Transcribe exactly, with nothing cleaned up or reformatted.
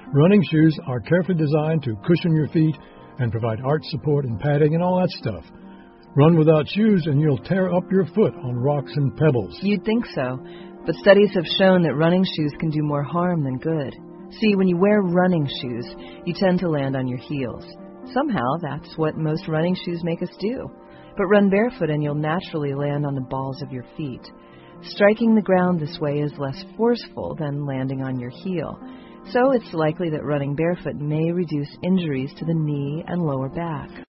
Running shoes are carefully designed to cushion your feet and provide arch support and padding and all that stuff. Run without shoes and you'll tear up your foot on rocks and pebbles. You'd think so, but studies have shown that running shoes can do more harm than good. See, when you wear running shoes, you tend to land on your heels. Somehow, that's what most running shoes make us do. But run barefoot and you'll naturally land on the balls of your feet. Striking the ground this way is less forceful than landing on your heel. So it's likely that running barefoot may reduce injuries to the knee and lower back.